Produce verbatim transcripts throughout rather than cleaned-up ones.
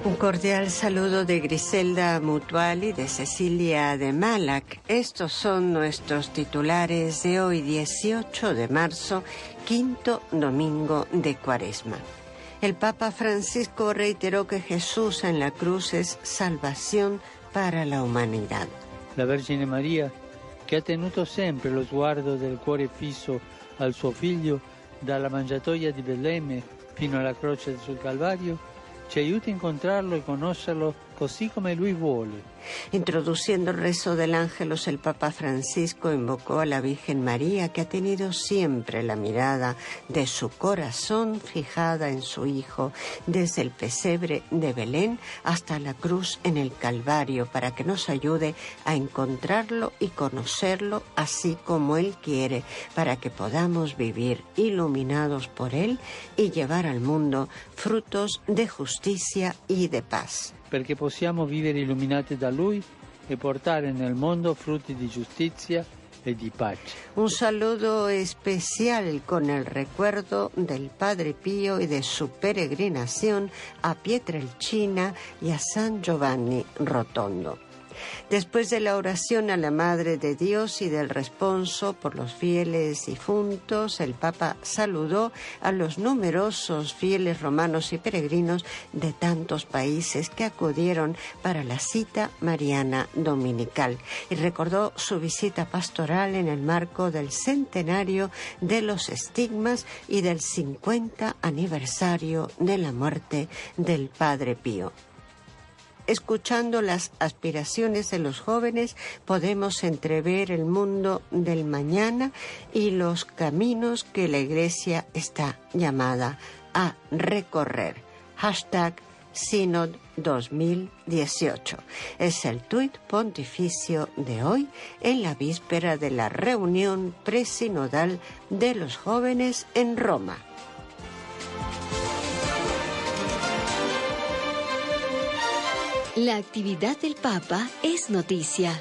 Un cordial saludo de Griselda Mutual y de Cecilia de Malac. Estos son nuestros titulares de hoy, dieciocho de marzo, quinto domingo de Cuaresma. El Papa Francisco reiteró que Jesús en la cruz es salvación para la humanidad. La Vergine Maria, che ha tenuto sempre lo sguardo del cuore fisso al suo figlio, dalla mangiatoia di Betlemme fino alla croce sul Calvario, ci aiuta a incontrarlo y conocerlo così come lui vuole. Introduciendo el rezo del Ángelus, el Papa Francisco invocó a la Virgen María, que ha tenido siempre la mirada de su corazón fijada en su Hijo, desde el pesebre de Belén hasta la cruz en el Calvario, para que nos ayude a encontrarlo y conocerlo así como Él quiere, para que podamos vivir iluminados por Él y llevar al mundo frutos de justicia y de paz. Perché possiamo vivere illuminati da Lui e portare nel mondo frutti di giustizia e di pace. Un saludo especial con el recuerdo del Padre Pío y de su peregrinación a Pietrelcina y a San Giovanni Rotondo. Después de la oración a la Madre de Dios y del responso por los fieles difuntos, el Papa saludó a los numerosos fieles romanos y peregrinos de tantos países que acudieron para la cita mariana dominical y recordó su visita pastoral en el marco del centenario de los estigmas y del cincuenta aniversario de la muerte del Padre Pío. Escuchando las aspiraciones de los jóvenes, podemos entrever el mundo del mañana y los caminos que la Iglesia está llamada a recorrer. Hashtag Synod dos mil dieciocho. Es el tuit pontificio de hoy en la víspera de la reunión presinodal de los jóvenes en Roma. La actividad del Papa es noticia.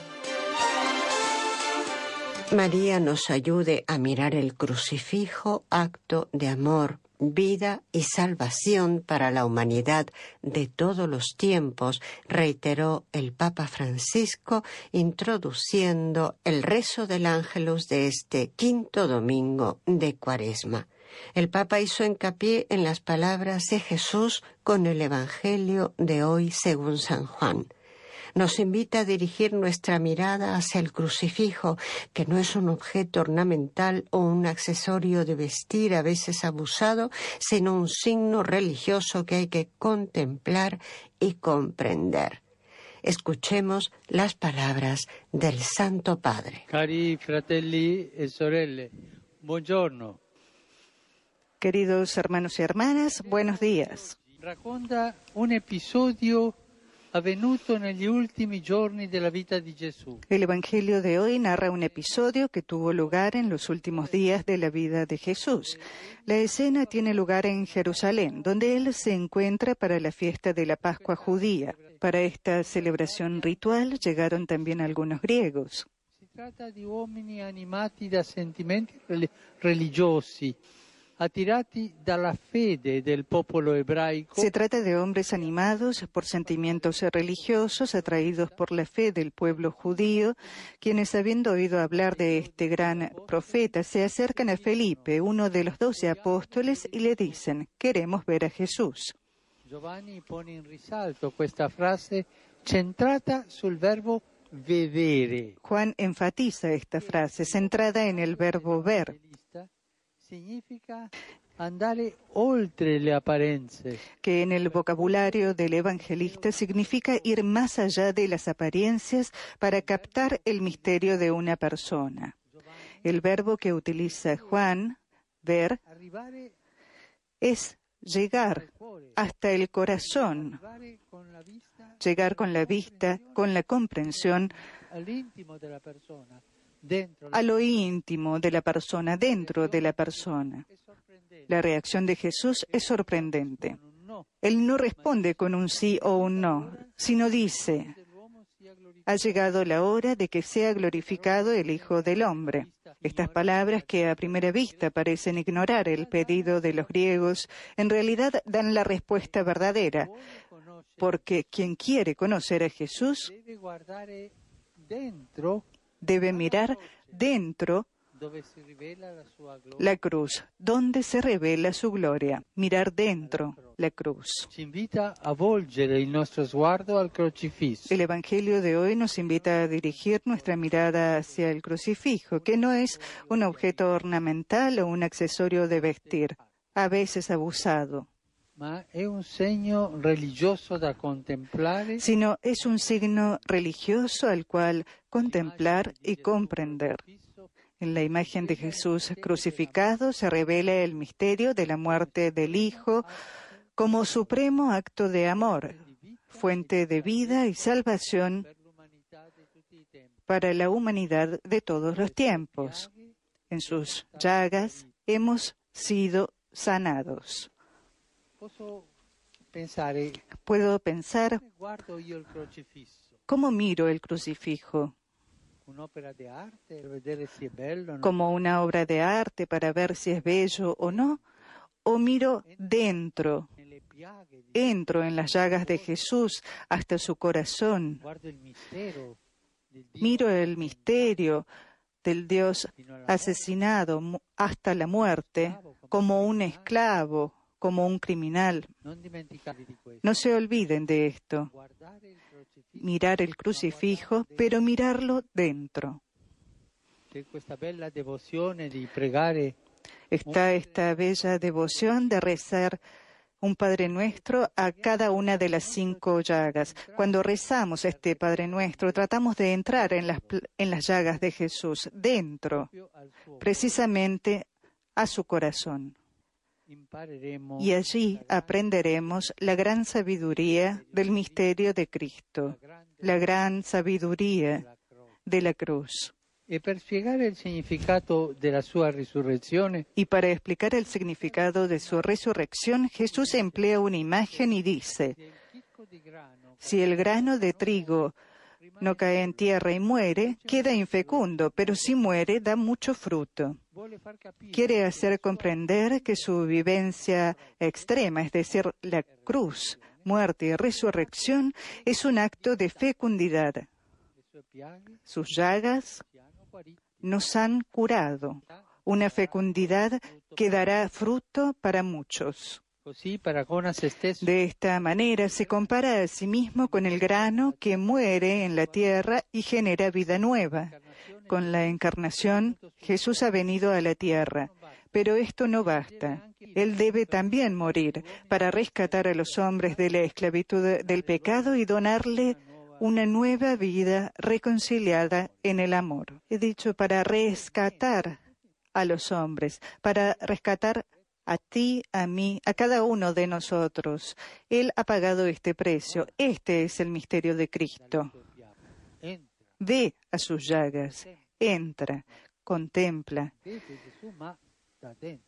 María nos ayude a mirar el crucifijo, acto de amor, vida y salvación para la humanidad de todos los tiempos, reiteró el Papa Francisco, introduciendo el rezo del Ángelus de este quinto domingo de Cuaresma. El Papa hizo hincapié en las palabras de Jesús con el Evangelio de hoy según San Juan. Nos invita a dirigir nuestra mirada hacia el crucifijo, que no es un objeto ornamental o un accesorio de vestir a veces abusado, sino un signo religioso que hay que contemplar y comprender. Escuchemos las palabras del Santo Padre. Cari fratelli e sorelle, buongiorno. Queridos hermanos y hermanas, buenos días. Racconta un episodio avvenuto negli ultimi giorni della vita di Gesù. El Evangelio de hoy narra un episodio que tuvo lugar en los últimos días de la vida de Jesús. La escena tiene lugar en Jerusalén, donde él se encuentra para la fiesta de la Pascua judía. Para esta celebración ritual llegaron también algunos griegos. Si trata di uomini animati da sentimenti religiosi, attirati dalla fede del popolo ebraico. Se trata de hombres animados por sentimientos religiosos, atraídos por la fe del pueblo judío, quienes, habiendo oído hablar de este gran profeta, se acercan a Felipe, uno de los doce apóstoles, y le dicen: queremos ver a Jesús. Giovanni pone in risalto questa frase centrata sul verbo vedere. Juan enfatiza esta frase, centrada en el verbo ver. Significa andare oltre le apparenze. Que en el vocabulario del evangelista significa ir más allá de las apariencias para captar el misterio de una persona. El verbo que utiliza Juan, ver, es llegar hasta el corazón, llegar con la vista, con la comprensión, a lo íntimo de la persona, dentro de la persona. La reacción de Jesús es sorprendente. Él no responde con un sí o un no, sino dice: ha llegado la hora de que sea glorificado el Hijo del Hombre. Estas palabras, que a primera vista parecen ignorar el pedido de los griegos, en realidad dan la respuesta verdadera. porque quien quiere conocer a Jesús deve guardare dentro debe mirar dentro dove si rivela la sua gloria. la cruz, donde se revela su gloria. Mirar dentro la cruz. Ci invita a volgere il nostro sguardo al crocifisso. El Evangelio de hoy nos invita a dirigir nuestra mirada hacia el crucifijo, que no es un objeto ornamental o un accesorio de vestir, a veces abusado, Ma è un segno religioso da contemplare, sino es un signo religioso al cual contemplar y comprender. En la imagen de Jesús crucificado se revela el misterio de la muerte del Hijo como supremo acto de amor, fuente de vida y salvación per l'umanità di tutti i tempi. para la humanidad de todos los tiempos. En sus llagas hemos sido sanados. Posso pensare, Puedo pensar, come guardo io il crocifisso? ¿cómo miro el crucifijo? Un'opera di arte per vedere se è bello o no? ¿Como una obra de arte para ver si es bello o no? ¿O miro dentro, Nelle piaghe di- entro en las llagas de Jesús hasta su corazón? guardo il mistero del Dio Miro el misterio del Dios fino alla morte, asesinado mu- hasta la muerte como un esclavo, como un criminal. non dimenticatevi di questo. No se olviden de esto. Guardare il crocifisso, Mirar el crucifijo, pero mirarlo dentro. c'è questa bella devozione di pregare Está esta bella devoción de rezar un Padre Nuestro a cada una de las cinco llagas. Cuando rezamos este Padre Nuestro, tratamos de entrar en las, pl- en las llagas de Jesús, dentro, proprio al suo precisamente a su corazón. impareremo Y allí aprenderemos la gran sabiduría del misterio de Cristo, la gran sabiduría la croce. de la cruz. E per spiegare il significato della sua risurrezione, Y para explicar el significado de su resurrección, Jesús emplea una imagen y dice: il chicco di grano si el grano de trigo no cae en tierra y muere, queda infecundo, pero si muere, da mucho fruto. vuole far capire Quiere hacer comprender que su vivencia extrema, es decir, la cruz, muerte y resurrección, es un acto de fecundidad. le sue piaghe Sus llagas ci hanno guarito. nos han curado, una fecundidad que dará fruto para muchos. Così paragona se stesso De esta manera se compara a sí mismo con el grano que muere en la tierra y genera vida nueva. Con la encarnación, Jesús ha venido a la tierra, pero esto no basta. Él debe también morir para rescatar a los hombres de la esclavitud del pecado y donarle una nueva vida reconciliada en el amor. He dicho para rescatar a los hombres, para rescatar a ti, a mí, a cada uno de nosotros. Él ha pagado este precio. Este es el misterio de Cristo. entra, Ve a sus llagas, entra, contempla, vede Gesù ma da dentro.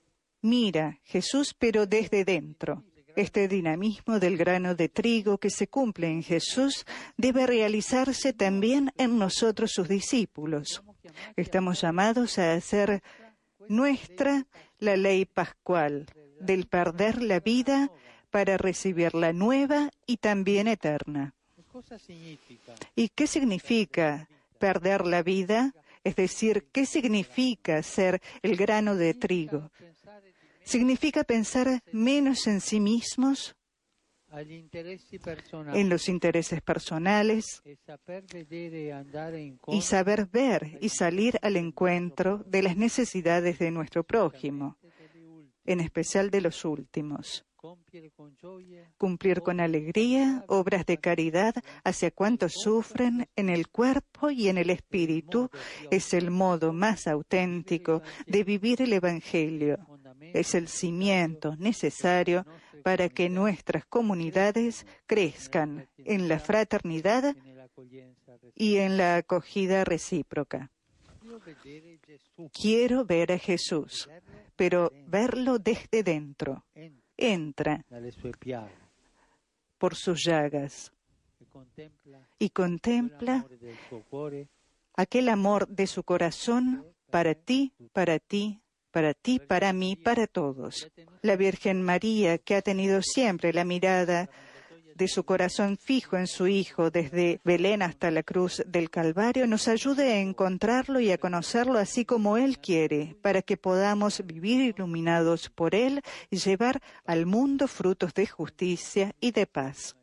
mira Jesús, pero desde dentro. Este dinamismo del grano de trigo que se cumple en Jesús debe realizarse también en nosotros, sus discípulos. Estamos llamados a hacer nuestra la ley pascual del perder la vida para recibir la nueva y también eterna. E cosa significa? ¿Y qué significa perder la vida? Es decir, ¿qué significa ser el grano de trigo? Pensare di me Significa pensar menos en sí mismos, agli interessi personali en los intereses personales, e saper vedere e andare incontro y saber ver y salir al encuentro de las necesidades de nuestro prójimo, delle ultime, en especial de los últimos. compiere con gioia Cumplir con alegría obras de caridad hacia cuantos sufren en el cuerpo y en el espíritu es el modo más auténtico de vivir el Evangelio. fondamento Es el cimiento necesario para que nuestras comunidades crezcan en la fraternidad e nell'accoglienza reciproca. y en la acogida recíproca. Io vedere Gesù Quiero ver a Jesús, pero verlo desde dentro. entra Entra dalle sue piaghe por sus llagas e contempla y contempla l'amore del suo cuore aquel amor de su corazón para ti, para ti, para ti, para mí, para todos. La Virgen María, que ha tenido siempre la mirada de su corazón fijo en su Hijo desde Belén hasta la cruz del Calvario, nos ayude a encontrarlo y a conocerlo así como Él quiere, para que podamos vivir iluminados por Él y llevar al mundo frutos de justicia y de paz.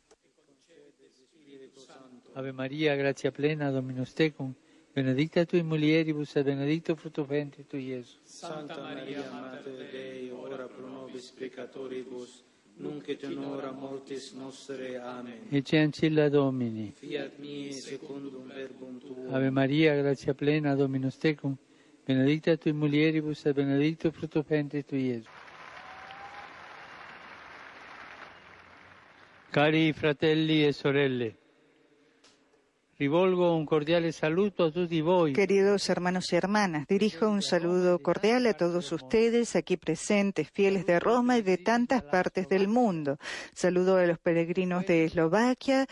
Ave María, gracia plena, Dominus tecum, benedicta tui mulieribus et benedictus fructus ventris tui, Iesus. Santa Maria, Mater Dei, ora pro nobis peccatoribus, nunc et in hora mortis nostre. Amen. Ecce ancilla Domini. Fiat mi secundum verbum tuum. Ave Maria, gratia plena, Dominus tecum, benedicta tui mulieribus et benedictus fructus ventris tui, Iesus. Cari fratelli e sorelle, rivolgo un cordiale saluto a tutti voi. Queridos hermanos y hermanas, dirijo un saludo cordial a todos ustedes aquí presentes, fieles de Roma y de tantas partes del mundo. Saludo a los peregrinos de Eslovaquia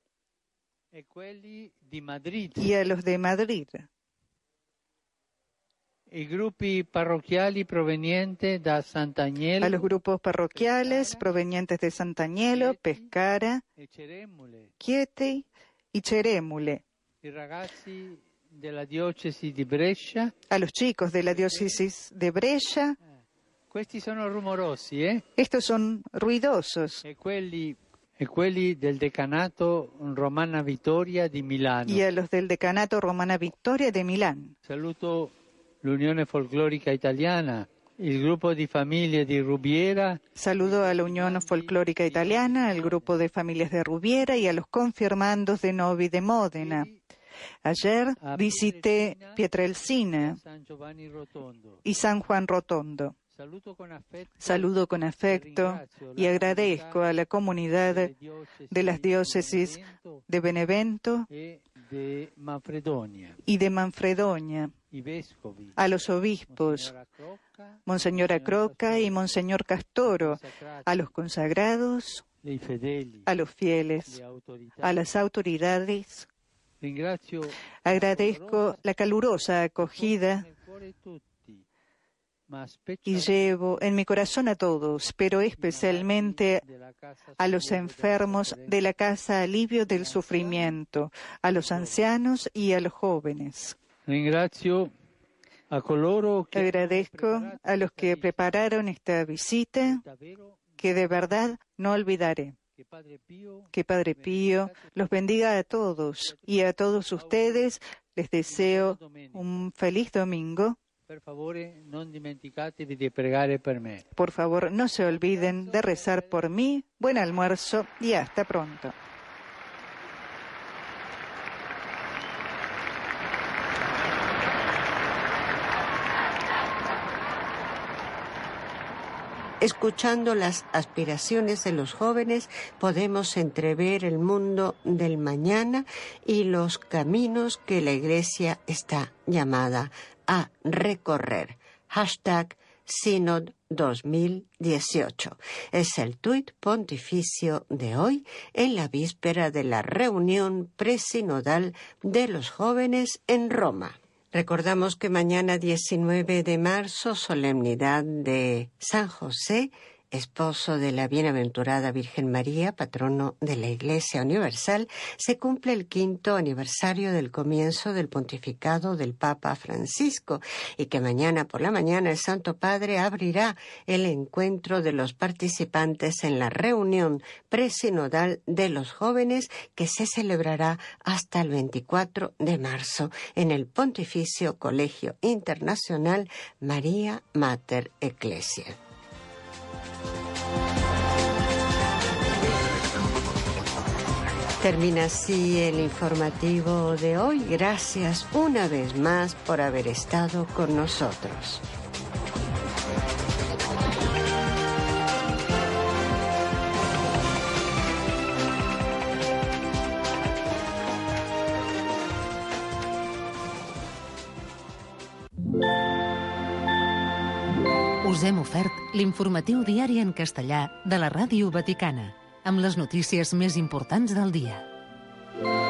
y a los de Madrid. I gruppi parrocchiali provenienti da Sant'Agnello, a los grupos parroquiales provenientes de Sant'Agnello, Pescara, Chieti y Ceremule, i ragazzi della diocesi di Brescia, a los chicos de la diócesis de Brescia. Questi sono rumorosi, eh? Estos son ruidosos. E quelli, e quelli del decanato Romana Vittoria di Milano. Y a los del decanato Romana Vittoria de Milán. Saluto l'Unione Folclorica Italiana, il gruppo di famiglie di Rubiera. Saludo a la Unión Folclórica Italiana, al grupo de familias de Rubiera y a los confirmandos de Novi de Módena. Ayer visité Pietrelcina y San Juan Rotondo. Saludo con afecto y agradezco a la comunidad de las diócesis de Benevento y de Manfredonia, a los obispos, Monseñora Croca y Monseñor Castoro, a los consagrados, a los fieles, a las autoridades. Agradezco la calurosa acogida y llevo en mi corazón a todos, pero especialmente a los enfermos de la Casa Alivio del Sufrimiento, a los ancianos y a los jóvenes. Agradezco a los que prepararon esta visita, que de verdad no olvidaré. Que Padre Pío los bendiga a todos y a todos ustedes les deseo un feliz domingo. Por favor, no se olviden de rezar por mí. Buen almuerzo y hasta pronto. Escuchando las aspiraciones de los jóvenes, podemos entrever el mundo del mañana y los caminos que la Iglesia está llamada a recorrer. Hashtag Synod dos mil dieciocho. Es el tuit pontificio de hoy en la víspera de la reunión presinodal de los jóvenes en Roma. Recordamos que mañana diecinueve de marzo, solemnidad de San José, esposo de la bienaventurada Virgen María, patrono de la Iglesia Universal, se cumple el quinto aniversario del comienzo del pontificado del Papa Francisco y que mañana por la mañana el Santo Padre abrirá el encuentro de los participantes en la reunión presinodal de los jóvenes que se celebrará hasta el veinticuatro de marzo en el Pontificio Colegio Internacional María Mater Ecclesiae. Termina así el informativo de hoy. Gracias una vez más por haber estado con nosotros. Us hem ofert l'informatiu diari en castellà de la Ràdio Vaticana, amb les notícies més importants del dia.